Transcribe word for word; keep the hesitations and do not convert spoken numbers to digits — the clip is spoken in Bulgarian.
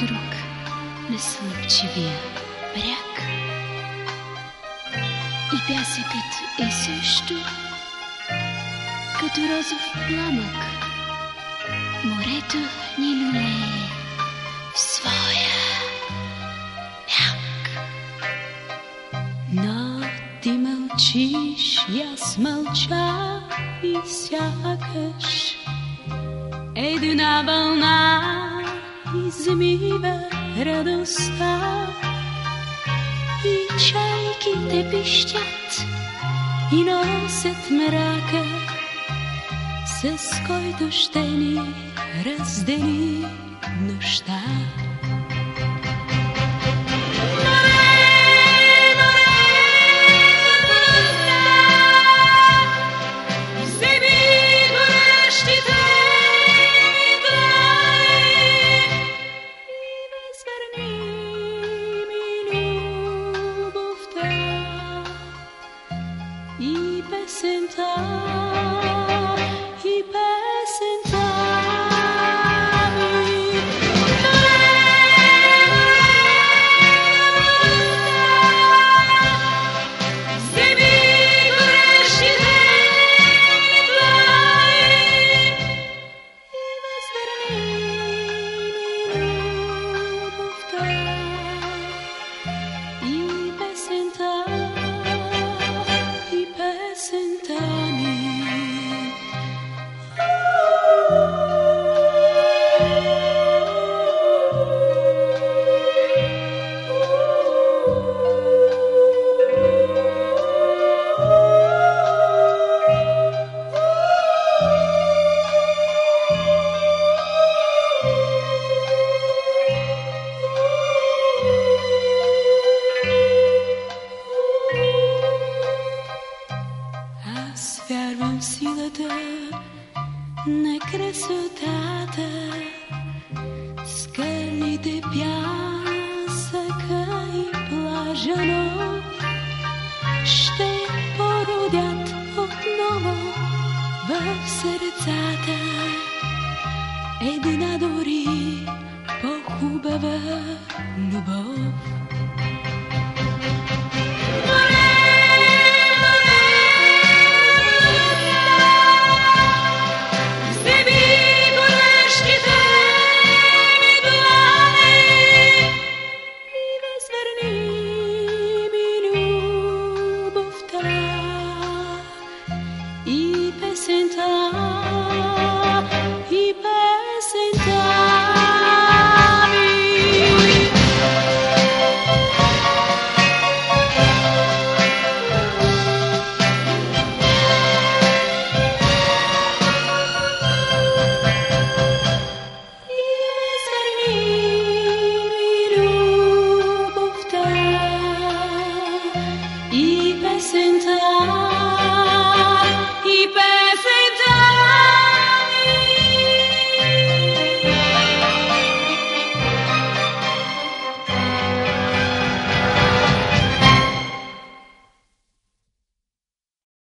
друг на слънчевия бряг. И пясъкът е също като розов пламък. Морето ни люлее в своя мяк. Но ти мълчиш, и аз мълча, и сякаш една вълна измива радостта. И чайките пищят и носят мрака, с който ще ни раздели нощта. И песента, и песента ми. Вземи горещите ми длани и възвърни ми любовта. И песента, вярвам в силата на красотата, скалите, пясъка и плажа, но ще породят отново в сърцата една дори по-хубава любов.